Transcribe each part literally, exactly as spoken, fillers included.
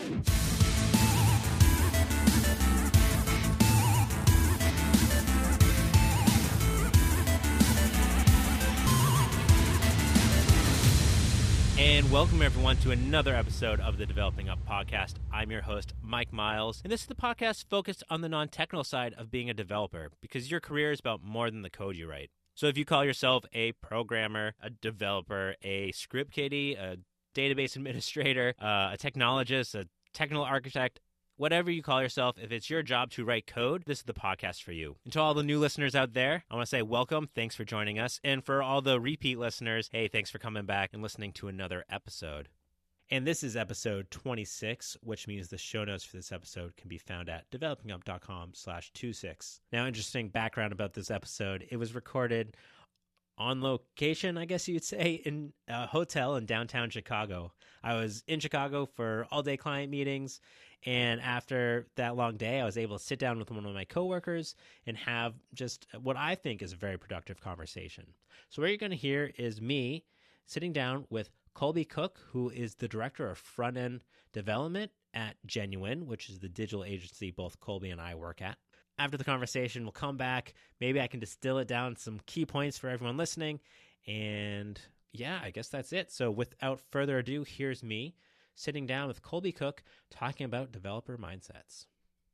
And welcome, everyone, to another episode of the Developing Up podcast. I'm your host, Mike Miles, and this is the podcast focused on the non-technical side of being a developer, because your career is about more than the code you write. So if you call yourself a programmer, a developer, a script kiddie, a database administrator, uh, a technologist, a technical architect, whatever you call yourself, if it's your job to write code, this is the podcast for you. And to all the new listeners out there, I want to say welcome. Thanks for joining us. And for all the repeat listeners, hey, thanks for coming back and listening to another episode. And this is episode twenty-six, which means the show notes for this episode can be found at developingup.com slash 26. Now, interesting background about this episode. It was recorded on location, I guess you'd say, in a hotel in downtown Chicago. I was in Chicago for all-day client meetings, and after that long day, I was able to sit down with one of my coworkers and have just what I think is a very productive conversation. So what you're going to hear is me sitting down with Colby Cook, who is the director of front-end development at Genuine, which is the digital agency both Colby and I work at. After the conversation, we'll come back. Maybe I can distill it down some key points for everyone listening. And yeah, I guess that's it. So without further ado, here's me sitting down with Colby Cook talking about developer mindsets.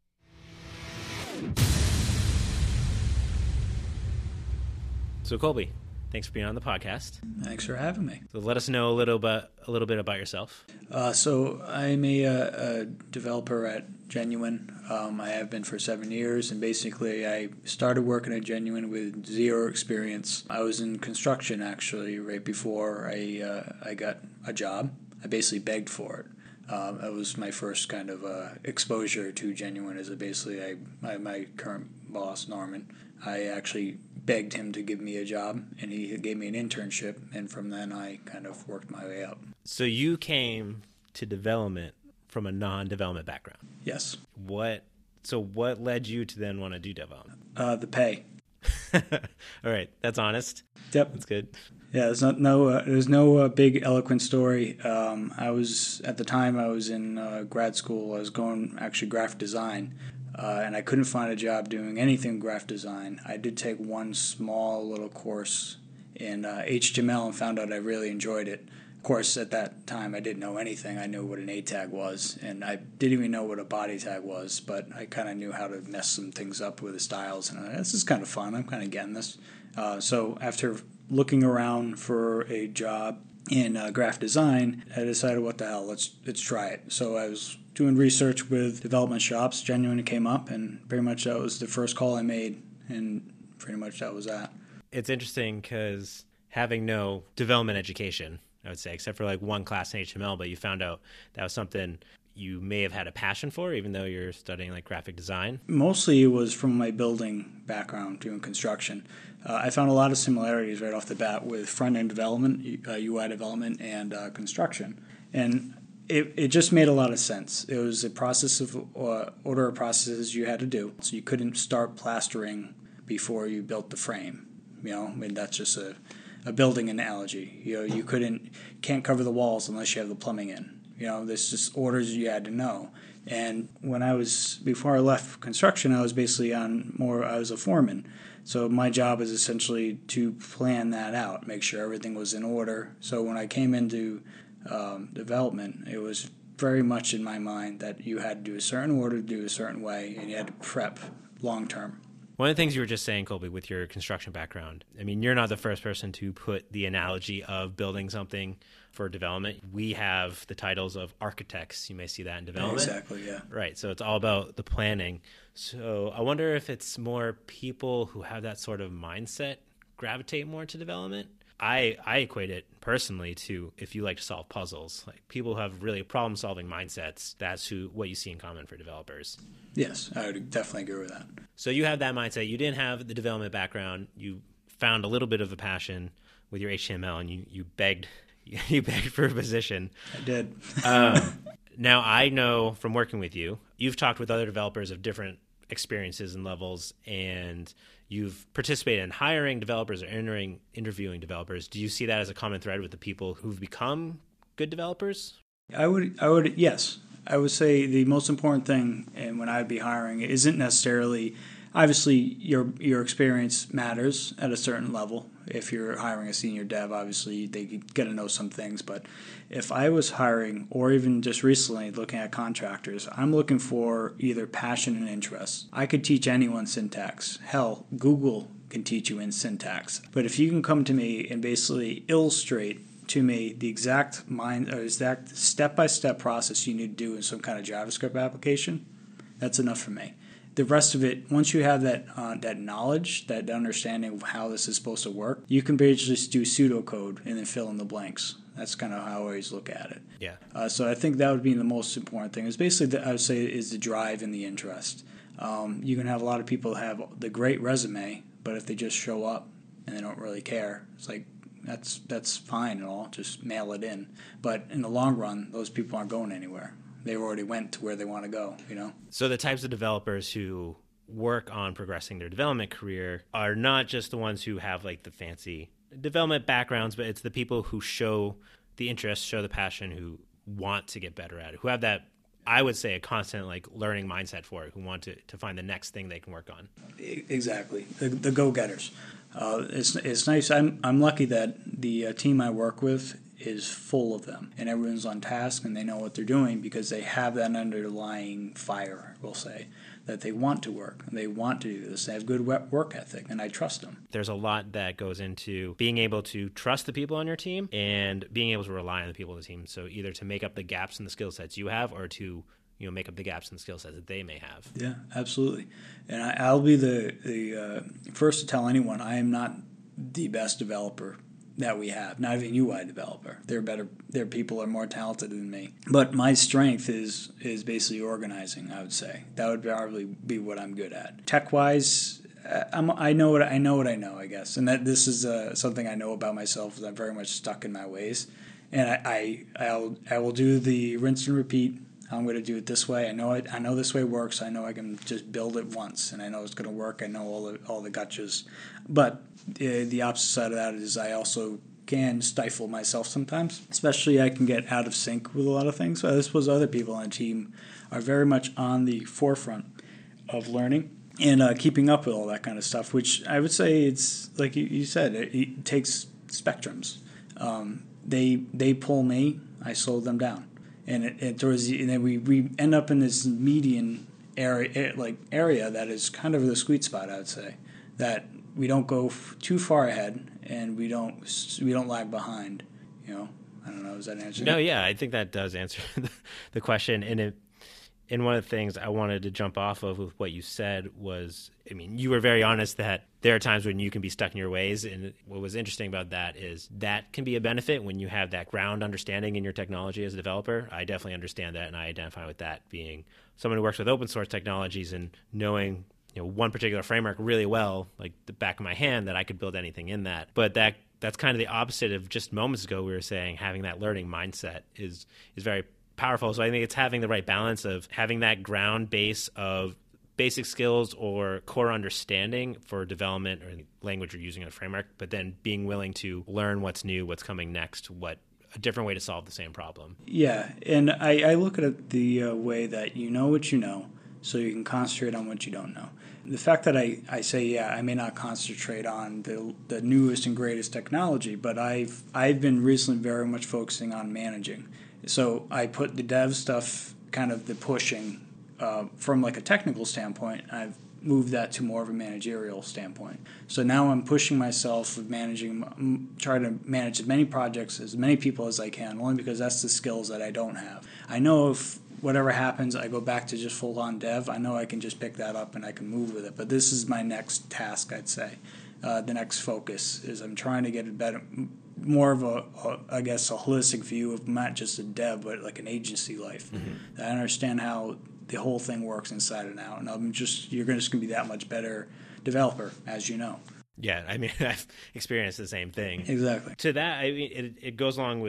So Colby, thanks for being on the podcast. Thanks for having me. So let us know a little bit, a little bit about yourself. Uh, so I'm a, a developer at Genuine. Um, I have been for seven years, and basically I started working at Genuine with zero experience. I was in construction actually right before I uh, I got a job. I basically begged for it. Um, that was my first kind of uh, exposure to Genuine. Is basically I my, my current boss Norman. I actually begged him to give me a job, and he gave me an internship, and from then I kind of worked my way up. So you came to development from a non-development background. Yes. What? So what led you to then want to do development? Uh, the pay. All right, that's honest. Yep, that's good. Yeah, there's not no uh, there's no uh, big eloquent story. Um, I was at the time I was in uh, grad school. I was going actually graphic design. Uh, and I couldn't find a job doing anything graphic design. I did take one small little course in uh, H T M L and found out I really enjoyed it. Of course, at that time, I didn't know anything. I knew what an A tag was, and I didn't even know what a body tag was, but I kind of knew how to mess some things up with the styles. And uh, this is kind of fun. I'm kind of getting this. Uh, so after looking around for a job in uh, graphic design, I decided, what the hell, let's let's try it. So I was doing research with development shops. Genuine came up, and pretty much that was the first call I made, and pretty much that was that. It's interesting because having no development education, I would say, except for like one class in H T M L, but you found out that was something you may have had a passion for, even though you're studying like graphic design. Mostly it was from my building background, doing construction. Uh, I found a lot of similarities right off the bat with front-end development, uh, U I development, and uh, construction. And It it just made a lot of sense. It was a process of uh, order of processes you had to do. So you couldn't start plastering before you built the frame. You know, I mean, that's just a, a building analogy. You know, you couldn't can't cover the walls unless you have the plumbing in. You know, there's just orders you had to know. And when I was before I left construction, I was basically on more. I was a foreman. So my job is essentially to plan that out, make sure everything was in order. So when I came into Um, development, it was very much in my mind that you had to do a certain order, do a certain way, and you had to prep long term. One of the things you were just saying, Colby, with your construction background, I mean, you're not the first person to put the analogy of building something for development. We have the titles of architects. You may see that in development. Exactly, yeah. Right, so it's all about the planning. So I wonder if it's more people who have that sort of mindset gravitate more to development. I, I equate it personally to if you like to solve puzzles, like people who have really problem-solving mindsets, that's who what you see in common for developers. Yes, I would definitely agree with that. So you have that mindset. You didn't have the development background. You found a little bit of a passion with your H T M L, and you, you begged you begged for a position. I did. um, now, I know from working with you, you've talked with other developers of different experiences and levels, and you've participated in hiring developers or entering, interviewing developers. Do you see that as a common thread with the people who've become good developers? I would, I would, yes. I would say the most important thing, and when I'd be hiring, isn't necessarily, obviously your your experience matters at a certain level. If you're hiring a senior dev, obviously they get to know some things. But if I was hiring, or even just recently looking at contractors, I'm looking for either passion and interest. I could teach anyone syntax. Hell, Google can teach you in syntax. But if you can come to me and basically illustrate to me the exact mind or exact step-by-step process you need to do in some kind of JavaScript application, that's enough for me. The rest of it, once you have that uh, that knowledge, that understanding of how this is supposed to work, you can basically just do pseudocode and then fill in the blanks. That's kind of how I always look at it. Yeah. Uh, so I think that would be the most important thing. Is basically, the, I would say, is the drive and the interest. Um, you can have a lot of people have the great resume, but if they just show up and they don't really care, it's like, that's that's fine and all. Just mail it in. But in the long run, those people aren't going anywhere. They already went to where they want to go, you know? So the types of developers who work on progressing their development career are not just the ones who have like the fancy development backgrounds, but it's the people who show the interest, show the passion, who want to get better at it, who have that, I would say, a constant like learning mindset for it, who want to, to find the next thing they can work on. Exactly. The, the go-getters. Uh, it's it's nice. I'm I'm lucky that the uh, team I work with is full of them, and everyone's on task and they know what they're doing because they have that underlying fire, we'll say, that they want to work, they want to do this, they have good work ethic, and I trust them. There's a lot that goes into being able to trust the people on your team and being able to rely on the people on the team. So either to make up the gaps in the skill sets you have, or to you know make up the gaps in the skill sets that they may have. Yeah, absolutely. And I, I'll be the the uh, first to tell anyone I am not the best developer that we have, not even U I developer. They're better. Their people are more talented than me. But my strength is is basically organizing. I would say that would probably be what I'm good at. Tech wise, I'm, I know what I know what I know. I guess, and that this is uh, something I know about myself. Is I'm very much stuck in my ways, and I, I I'll I will do the rinse and repeat. I'm going to do it this way. I know it. I know this way works. I know I can just build it once, and I know it's going to work. I know all the all the gotchas. But uh, the opposite side of that is I also can stifle myself sometimes. Especially I can get out of sync with a lot of things. So I suppose other people on the team are very much on the forefront of learning and uh, keeping up with all that kind of stuff, which I would say it's, like you, you said, it, it takes spectrums. Um, they they pull me, I slow them down. And it, it towards the, and then we, we end up in this median area, like area that is kind of the sweet spot, I would say, that we don't go f- too far ahead and we don't we don't lag behind. You know, I don't know. Does that answer? No, yeah, I think that does answer the, the question. And it, and one of the things I wanted to jump off of with what you said was, I mean, you were very honest that there are times when you can be stuck in your ways. And what was interesting about that is that can be a benefit when you have that ground understanding in your technology as a developer. I definitely understand that, and I identify with that, being someone who works with open source technologies and knowing you know one particular framework really well, like the back of my hand, that I could build anything in that. But that that's kind of the opposite of just moments ago we were saying having that learning mindset is is very powerful. So I think it's having the right balance of having that ground base of basic skills or core understanding for development or language you're using in a framework, but then being willing to learn what's new, what's coming next, what a different way to solve the same problem. Yeah, and I, I look at it the uh, way that you know what you know, so you can concentrate on what you don't know. The fact that I, I say, yeah, I may not concentrate on the the newest and greatest technology, but I've I've been recently very much focusing on managing. So I put the dev stuff, kind of the pushing, uh, from like a technical standpoint. I've moved that to more of a managerial standpoint. So now I'm pushing myself with managing, trying to manage as many projects, as many people as I can, only because that's the skills that I don't have. I know if whatever happens, I go back to just full-on dev, I know I can just pick that up and I can move with it. But this is my next task, I'd say. Uh, the next focus is I'm trying to get a better, more of a, a, I guess, a holistic view of not just a dev, but like an agency life. Mm-hmm. I understand how the whole thing works inside and out, and I'm just you're just going to be that much better developer, as you know. Yeah, I mean, I've experienced the same thing. Exactly. To that, I mean, it, it goes along with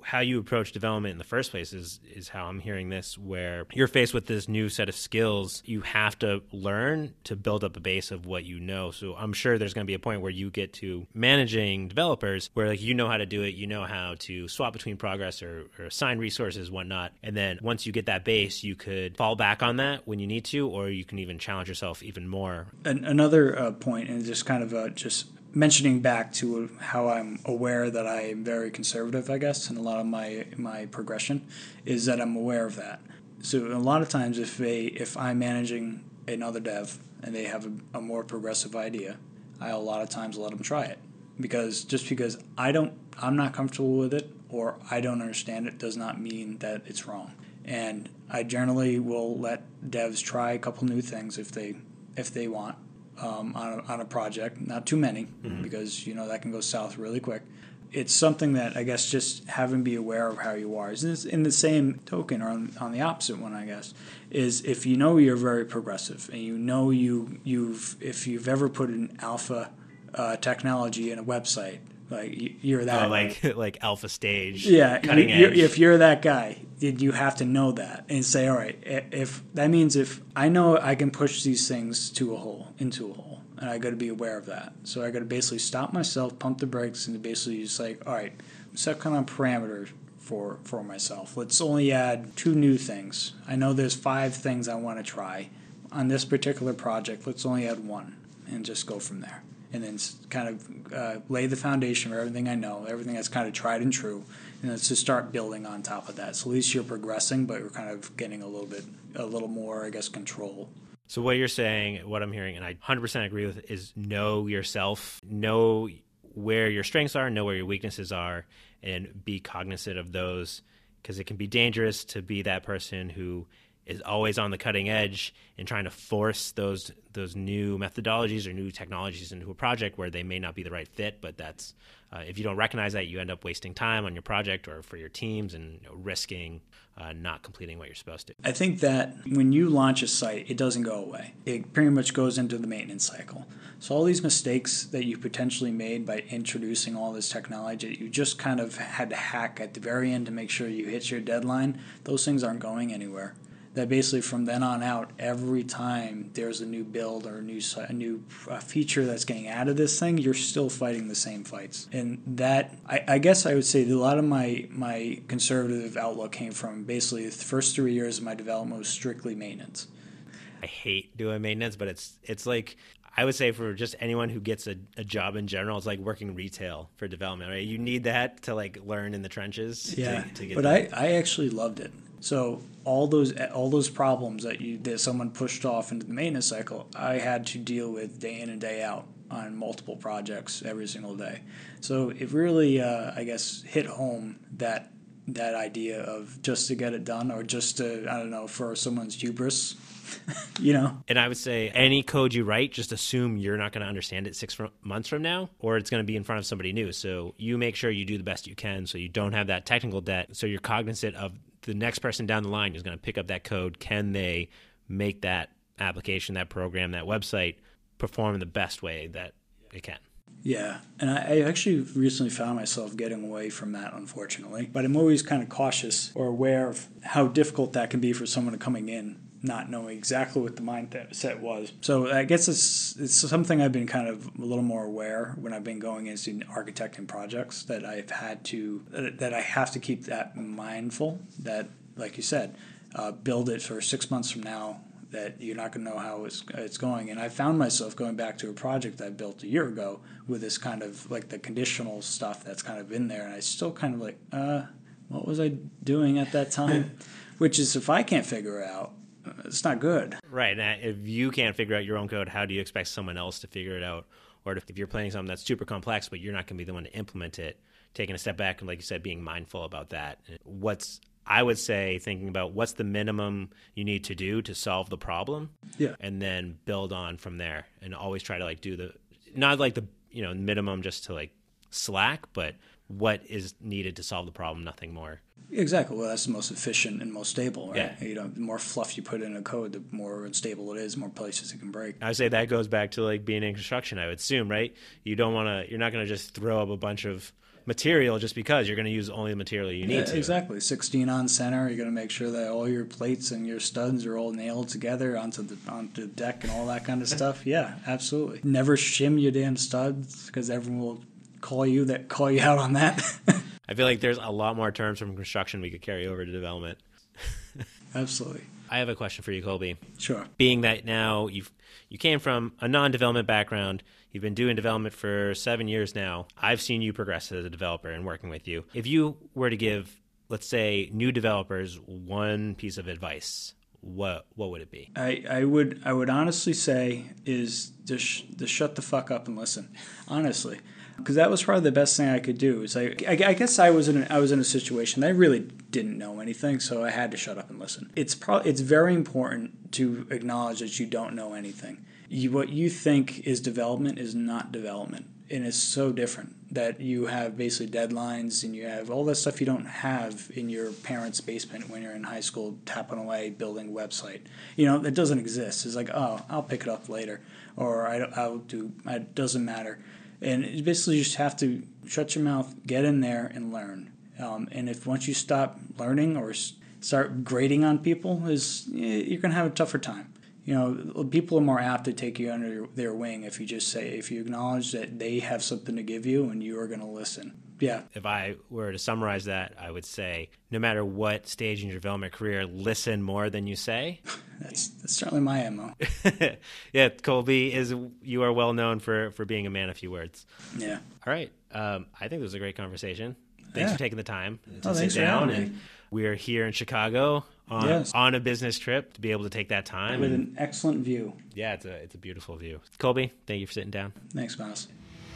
how you approach development in the first place is is how I'm hearing this, where you're faced with this new set of skills. You have to learn to build up a base of what you know. So I'm sure there's going to be a point where you get to managing developers where like you know how to do it, you know how to swap between progress or, or assign resources, whatnot. And then once you get that base, you could fall back on that when you need to, or you can even challenge yourself even more. An- another uh, point, and just kind of uh, just mentioning back to how I'm aware that I am very conservative, I guess, in a lot of my my progression, is that I'm aware of that. So a lot of times, if they if I'm managing another dev and they have a, a more progressive idea, I a lot of times let them try it, because just because I don't, I'm not comfortable with it or I don't understand it does not mean that it's wrong. And I generally will let devs try a couple new things if they if they want. Um, on, a, on a project, not too many, mm-hmm. because you know that can go south really quick. It's something that I guess just having be aware of how you are. Is in the same token, or on, on the opposite one, I guess, is if you know you're very progressive and you know you you've if you've ever put an alpha uh, technology in a website, like you're that oh, like like alpha stage, yeah, cutting you, edge. If you're that guy, you have to know that and say, all right, if that means if I know I can push these things to a hole, into a hole, and I got to be aware of that. So I got to basically stop myself, pump the brakes, and basically just like, all right, set kind of parameters for for myself. Let's only add two new things. I know there's five things I want to try on this particular project. Let's only add one, and just go from there. And then kind of uh, lay the foundation for everything I know, everything that's kind of tried and true, and then to start building on top of that. So at least you're progressing, but you're kind of getting a little bit, a little more, I guess, control. So what you're saying, what I'm hearing, and I one hundred percent agree with, is know yourself, know where your strengths are, know where your weaknesses are, and be cognizant of those, because it can be dangerous to be that person who is always on the cutting edge and trying to force those those new methodologies or new technologies into a project where they may not be the right fit. But that's uh, if you don't recognize that, you end up wasting time on your project or for your teams and you know, risking uh, not completing what you're supposed to. I think that when you launch a site, it doesn't go away. It pretty much goes into the maintenance cycle. So all these mistakes that you potentially made by introducing all this technology that you just kind of had to hack at the very end to make sure you hit your deadline, those things aren't going anywhere. That basically from then on out, every time there's a new build or a new a new uh, feature that's getting added to this thing, you're still fighting the same fights. And that, I, I guess I would say that a lot of my, my conservative outlook came from basically the first three years of my development was strictly maintenance. I hate doing maintenance, but it's it's like, I would say for just anyone who gets a, a job in general, it's like working retail for development, right? You need that to like learn in the trenches. Yeah, to, to get but that. I, I actually loved it. So all those all those problems that you that someone pushed off into the maintenance cycle, I had to deal with day in and day out on multiple projects every single day. So it really, uh, I guess, hit home that that idea of just to get it done, or just to, I don't know, for someone's hubris, you know. And I would say any code you write, just assume you're not going to understand it six fr- months from now, or it's going to be in front of somebody new. So you make sure you do the best you can so you don't have that technical debt. So you're cognizant of the next person down the line who's going to pick up that code. Can they make that application, that program, that website perform in the best way that it can? Yeah, and I, I actually recently found myself getting away from that, unfortunately. But I'm always kind of cautious or aware of how difficult that can be for someone coming in, not knowing exactly what the mindset was. So I guess it's it's something I've been kind of a little more aware when I've been going into architecting projects, that I've had to, that I have to keep that mindful, that, like you said, uh, build it for six months from now, that you're not going to know how it's, it's going. And I found myself going back to a project I built a year ago with this kind of like the conditional stuff that's kind of in there. And I still kind of like, uh, what was I doing at that time? Which is, if I can't figure it out, it's not good. Right. And if you can't figure out your own code, how do you expect someone else to figure it out? Or if you're planning something that's super complex, but you're not going to be the one to implement it, taking a step back and, like you said, being mindful about that. What's I would say thinking about what's the minimum you need to do to solve the problem, yeah, and then build on from there, and always try to like do the, not like the, you know, minimum just to like slack, but what is needed to solve the problem, nothing more. Exactly. Well, that's the most efficient and most stable, right? Yeah. You know, the more fluff you put in a code, the more unstable it is, more places it can break. I would say that goes back to like being in construction, I would assume, right? You don't want to, you're not going to just throw up a bunch of material just because you're going to use only the material you need yeah, to. Exactly. sixteen on center. You're going to make sure that all your plates and your studs are all nailed together onto the onto the deck and all that kind of stuff. Yeah, absolutely. Never shim your damn studs because everyone will call you that call you out on that. I feel like there's a lot more terms from construction we could carry over to development. Absolutely. I have a question for you, Colby. Sure. Being that now you've you came from a non-development background, you've been doing development for seven years now. I've seen you progress as a developer and working with you. If you were to give, let's say, new developers one piece of advice, what what would it be? I, I would I would honestly say is just to shut the fuck up and listen. Honestly. Because that was probably the best thing I could do. Is I, I, I guess I was in a, I was in a situation that I really didn't know anything, so I had to shut up and listen. It's pro- it's very important to acknowledge that you don't know anything. You, what you think is development is not development, and it's so different that you have basically deadlines and you have all that stuff you don't have in your parents' basement when you're in high school tapping away building a website. You know, that doesn't exist. It's like, oh, I'll pick it up later, or I, I'll do. It doesn't matter. And you basically just have to shut your mouth, get in there, and learn. Um, and if once you stop learning or start grading on people, is you're going to have a tougher time. You know, people are more apt to take you under their wing if you just say, if you acknowledge that they have something to give you and you are going to listen. Yeah. If I were to summarize that, I would say, no matter what stage in your development career, listen more than you say. That's that's certainly my M O. Yeah, Colby, is you are well known for, for being a man of few words. Yeah. All right. Um, I think this was a great conversation. Thanks yeah. for taking the time to oh, sit thanks down. For and we are here in Chicago on, yes. on a business trip to be able to take that time. With and, an excellent view. Yeah, it's a it's a beautiful view. Colby, thank you for sitting down. Thanks, Miles.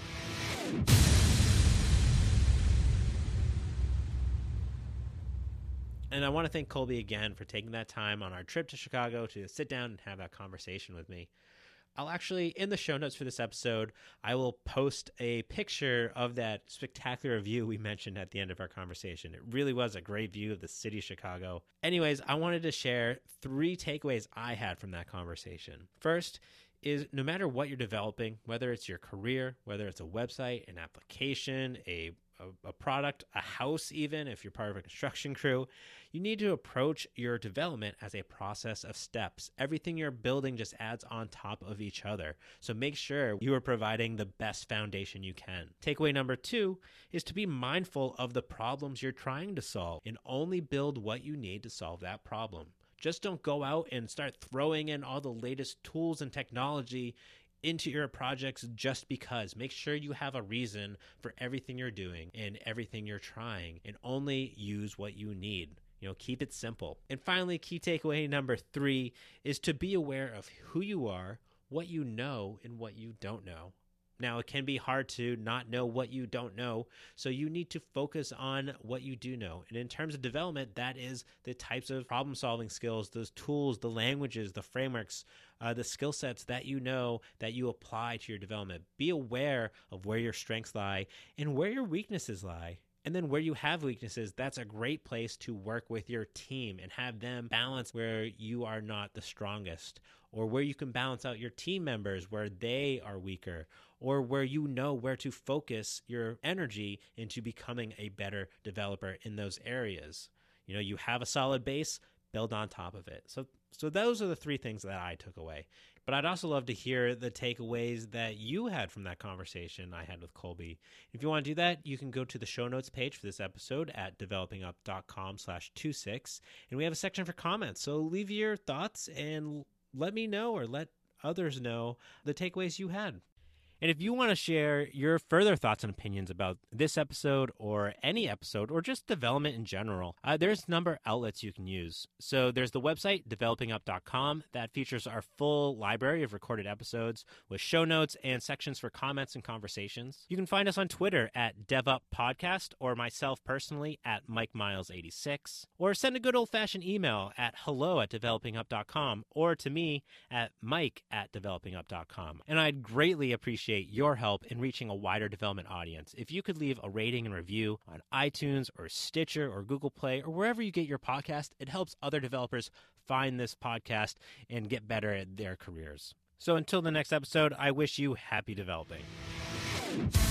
And I want to thank Colby again for taking that time on our trip to Chicago to sit down and have that conversation with me. I'll actually, in the show notes for this episode, I will post a picture of that spectacular view we mentioned at the end of our conversation. It really was a great view of the city of Chicago. Anyways, I wanted to share three takeaways I had from that conversation. First is no matter what you're developing, whether it's your career, whether it's a website, an application, a a product, a house even, if you're part of a construction crew, you need to approach your development as a process of steps. Everything you're building just adds on top of each other. So make sure you are providing the best foundation you can. Takeaway number two is to be mindful of the problems you're trying to solve and only build what you need to solve that problem. Just don't go out and start throwing in all the latest tools and technology into your projects just because. Make sure you have a reason for everything you're doing and everything you're trying, and only use what you need. You know, keep it simple. And finally, key takeaway number three is to be aware of who you are, what you know, and what you don't know. Now, it can be hard to not know what you don't know, so you need to focus on what you do know. And in terms of development, that is the types of problem-solving skills, those tools, the languages, the frameworks, uh, the skill sets that you know that you apply to your development. Be aware of where your strengths lie and where your weaknesses lie. And then where you have weaknesses, that's a great place to work with your team and have them balance where you are not the strongest, or where you can balance out your team members where they are weaker, or where you know where to focus your energy into becoming a better developer in those areas. You know, you have a solid base, build on top of it. So so those are the three things that I took away. But I'd also love to hear the takeaways that you had from that conversation I had with Colby. If you want to do that, you can go to the show notes page for this episode at developingup.com slash 26. And we have a section for comments. So leave your thoughts and let me know, or let others know, the takeaways you had. And if you want to share your further thoughts and opinions about this episode or any episode or just development in general, uh, there's a number of outlets you can use. So there's the website, developing up dot com, that features our full library of recorded episodes with show notes and sections for comments and conversations. You can find us on Twitter at DevUpPodcast, or myself personally at Mike Miles eighty-six, or send a good old-fashioned email at hello at developing up dot com, or to me at Mike at developing up dot com. And I'd greatly appreciate your help in reaching a wider development audience. If you could leave a rating and review on iTunes or Stitcher or Google Play or wherever you get your podcast, it helps other developers find this podcast and get better at their careers. So until the next episode, I wish you happy developing.